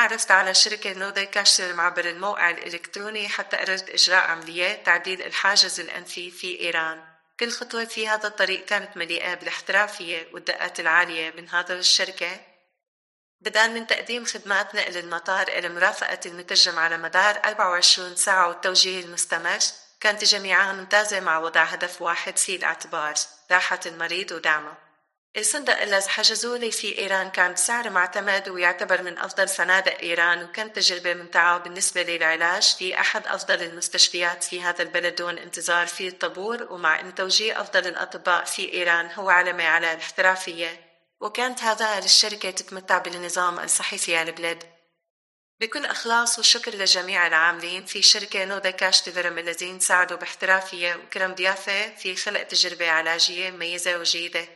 تعرفت على شركة نودا كاشر عبر الموقع الإلكتروني حتى أردت إجراء عمليات تعديل الحاجز الأنفي في إيران. كل خطوة في هذا الطريق كانت مليئة بالاحترافية والدقات العالية من هذه الشركة، بدءاً من تقديم خدمات نقل المطار إلى مرافقة المترجم على مدار 24 ساعة والتوجيه المستمر. كانت جميعها ممتازة مع وضع هدف واحد في الاعتبار: راحة المريض ودعمه. الفندق اللي حجزوا لي في إيران كان بسعر معتمد ويعتبر من أفضل فنادق إيران، وكانت تجربة ممتعة بالنسبة للعلاج في أحد أفضل المستشفيات في هذا البلد دون انتظار في الطابور. ومع أن توجيه أفضل الأطباء في إيران هو علامة على الاحترافية، وكانت هذا الشركة تتمتع بالنظام الصحي في البلاد. بكل إخلاص والشكر لجميع العاملين في شركة نودا كاش تيفرم الذين ساعدوا باحترافية وكرم ضيافة في خلق تجربة علاجية مميزة وجيدة.